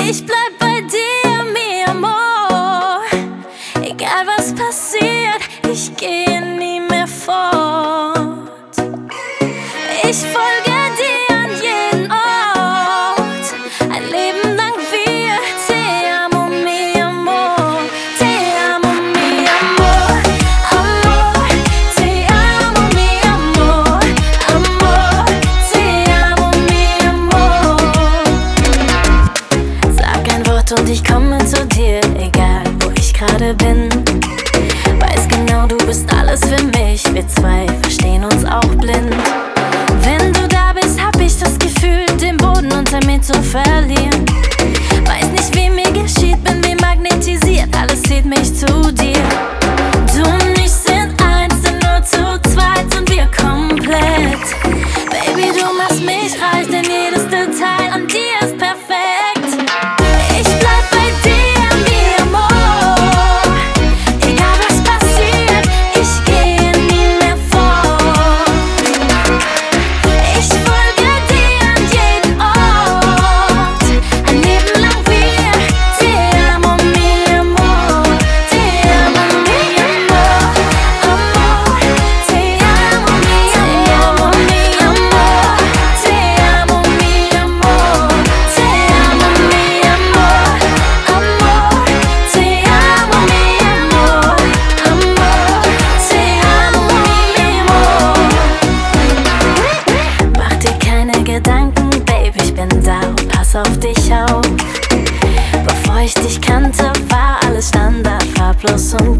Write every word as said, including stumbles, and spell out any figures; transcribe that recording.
Ich bleib bei dir, mi amor. Egal was passiert, ich gehe nie mehr fort. Ich folge dir an jeden Ort, ein Leben lang wir. Te amo, mi amor, te amo, mi amor. Amor, te amo, mi amor. Amor, te amo, mi amor. Sag ein Wort und ich komme zu dir, egal wo ich gerade bin. Weiß genau, du bist alles für mich. Wir zwei verstehen uns auch blind. Wenn du da bist, hab ich das Gefühl, den Boden unter mir zu verlieren. Weiß nicht, wie mir geschieht, bin wie magnetisiert. Alles zieht mich zu dir. Du und ich sind eins, denn nur zu zweit sind wir komplett. Baby, du machst mich reich, denn jedes Detail an dir ist perfekt. Ich bleib bei dir, mi amor. Egal was passiert, ich gehe nie mehr fort. Ich folge dir an jeden Ort, ein Leben lang wir. Te amo, mi amor. Te amo, mi amor. Amor, te amo, mi amor. Mi amor, te amo, mi amor. Te amo, mi amor. Amor, te amo, mi amor. Amor, te amo, mi amor. Mach dir keine Gedanken, Baby, ich bin da und pass auf dich auf. Bevor ich dich kannte, war alles Standard, farblos und